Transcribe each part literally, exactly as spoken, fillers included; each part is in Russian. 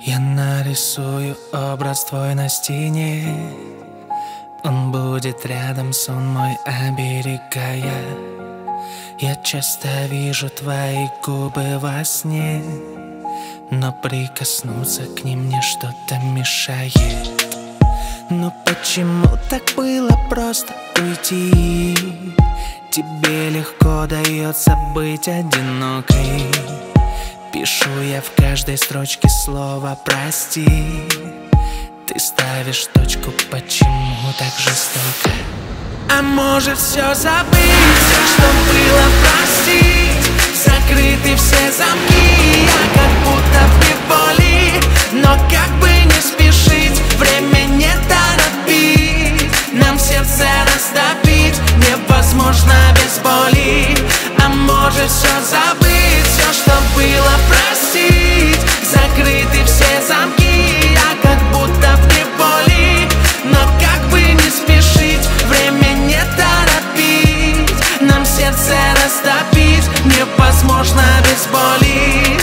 Я нарисую образ твой на стене. Он будет рядом, сон мой оберегая. Я часто вижу твои губы во сне, но прикоснуться к ним мне что-то мешает. Но почему так было просто уйти? Тебе легко дается быть одинокой. Пишу я в каждой строчке слово «прости». Ты ставишь точку, почему так жестоко? А может все забыть, все, что было, простить? Закрыты все замки, я как будто в неволе. Но как бы не спешить, время не торопить. Нам сердце растопить невозможно без боли. А может все забыть, все, что было, простить? Закрыты все замки, я как будто в неволе. Но как бы не спешить, время не торопить. Нам сердце растопить невозможно без боли.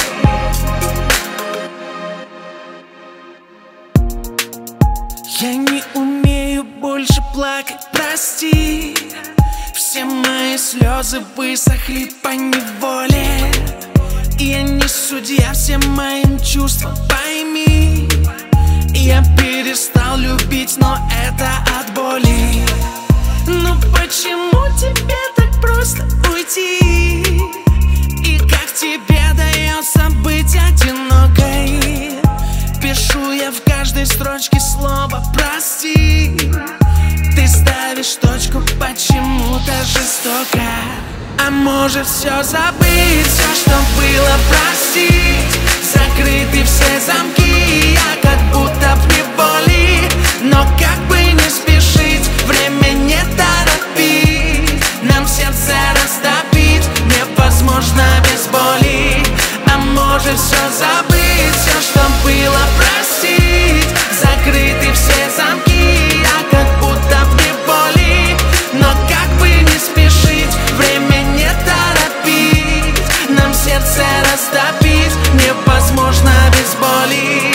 Я не умею больше плакать, прости. Все мои слезы высохли по неволе. Я не судья всем моим чувствам, пойми. Я перестал любить, но это от боли. Ну почему тебе так просто уйти? И как тебе дается быть одинокой? Пишу я в каждой строчке слово «прости». Ты ставишь точку, почему-то жестоко. А может все забыть, все, что было, простить? Закрыты все замки, я как будто в неволе. Но как бы не спешить, время не торопить. Нам сердце растопить невозможно без боли. А может все забыть, все, что было, простить? Закрыты все замки, я как будто в неволе. Но как бы не спешить, время не торопить. Нам сердце растопить невозможно без боли.